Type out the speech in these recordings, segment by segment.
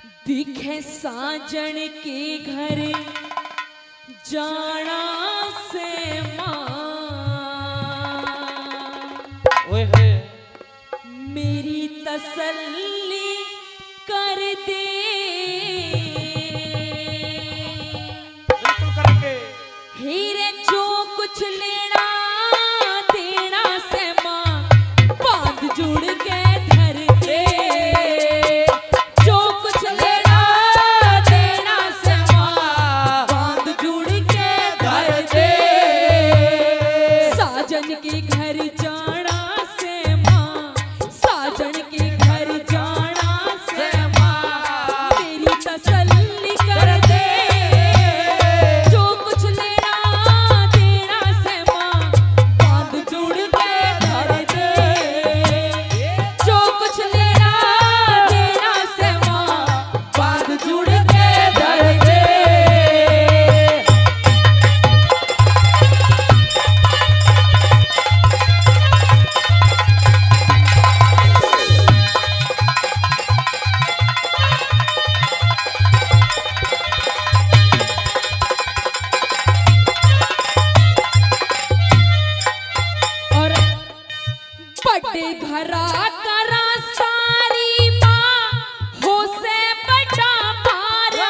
दिखे साजन के घर जाना से ओए मेरी तसल्ली कर दे। बिल्कुल करेंगे। हीरे जो कुछ लेना देना से माँ बांध जुड़ के धर दे। जो कुछ लेना देना से माँ बांध जुड़ के धर दे। साजन के घर जाना से माँ, साजन के घर जाना से माँ मेरी तसल्ली कर दे। जो कुछ लेना देना से माँ बांध जुड़ के धर दे। जो कुछ लेना देना से माँ बांध जुड़ के धर दे। और बड़े घरा करा सारी माँ हो से बड़ा पारा।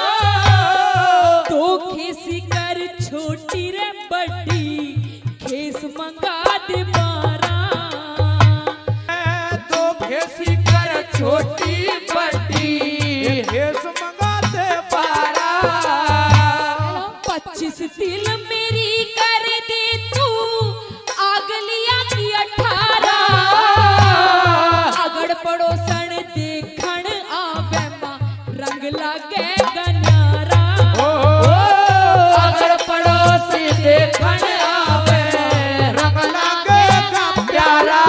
तो खेसी कर छोटी रे बड़ी खेस मंगा दे बारा। तो भेसी कर छोटी बड़ी भेस मंगाते पारा। 25 तिल मेरी कर दे तू आगलिया की 18। अगड़ पड़ोसन देखण आवे माँ रंग लागे गनारा। अगर पड़ोसी देखण आवे रंग लागेगा प्यारा।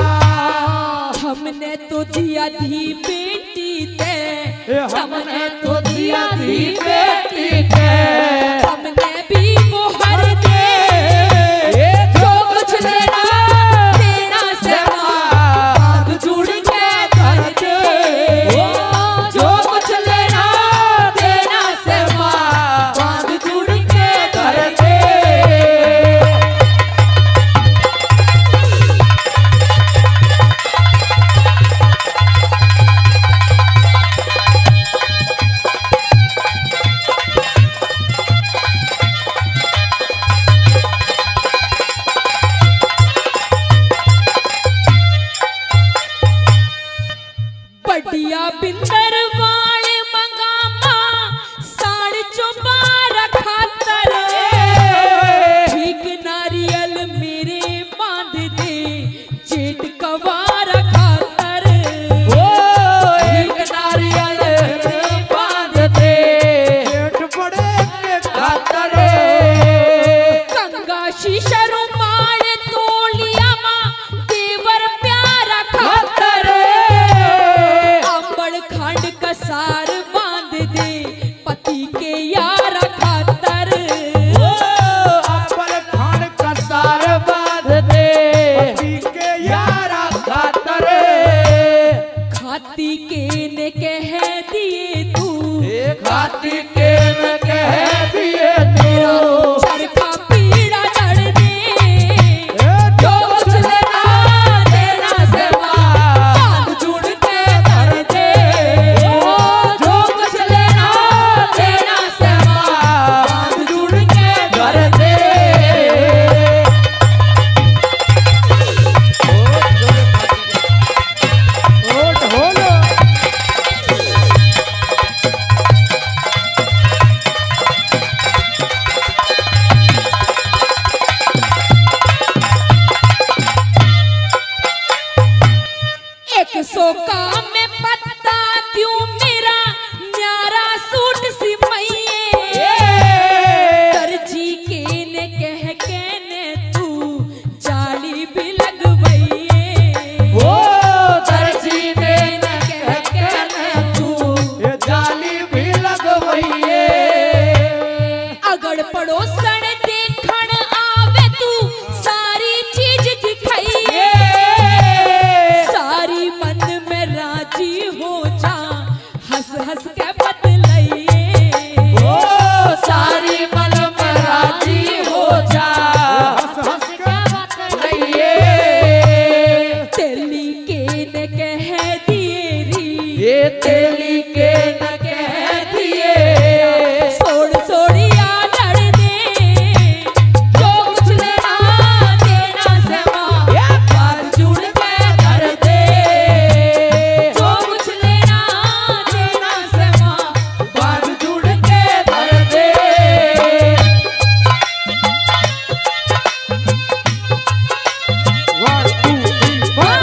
हमने तो दिया धी बेटी ते, हमने तो दिया थी बेटी के। हमने भी वो हर दे। जो कुछ लेना देना से माँ बांध जुड़ के धर दे। जो कुछ लेना देना से माँ बांध जुड़ के धर दे। बढ़िया बिंदर वाले मंगामा साढ़ चौबारा खातर। ठीक नारियल मेरे बांध दे जेठ कवारा खातर। एक नारियल बांध दे जेठ बड़े के खातर। गंगा शीशा रुमाल तोलिया माँ देवर प्यारा खातर। अंबड़ खंड कसार बांध दे पति के यारा खातर। अपर खान कसार बांध दे पति के यारा खातर। खाती के ने कह दिए तू, खाती के न कह दिए मेरा तू। चरखा पीड़ा चढ़ दे। जो कुछ लेना देना से माँ बांध जुड़ के धर दे। जो कुछ लेना देना से माँ बांध जुड़ के धर दे। ओट हो लो। हंस के बतलाइए, ओ सारी मलम राजी हो जा, हंस के बतलाइए। तेली के न कह दिए री, ये तेली के न कह दिए, सोड़ सोड़िया लड़ दे, जो कुछ लेना देना से माँ, बात जुड़ के कर दे, जो कुछ लेना देना से माँ, बात जुड़ के कर दे। One two three four.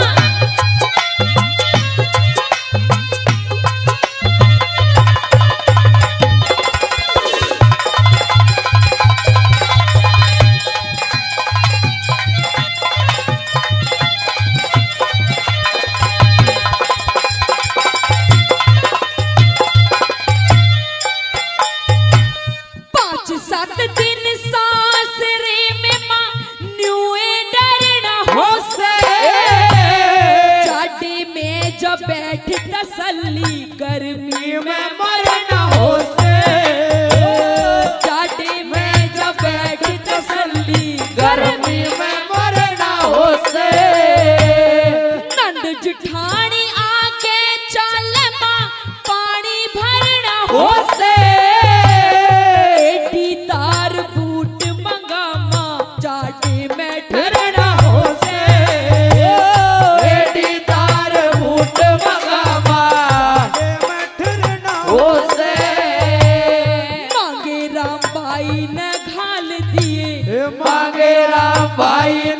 पाँच सात दिन सासरे में माँ न्यूए डरना हो से, जाडे में जब बैठ तसल्ली गर्मी में मरना हो से, जाडे में जब बैठ तसल्ली गर्मी में मरना हो से, नंद जिठानी आके चल माँ पानी भरना हो से, एटी तार बूट मंगा माँ जाडे में ठहरना हो से, एडी तार बूट मगामा हो से, मांगे राम भाई ने घाल दिए, मांगे राम भाई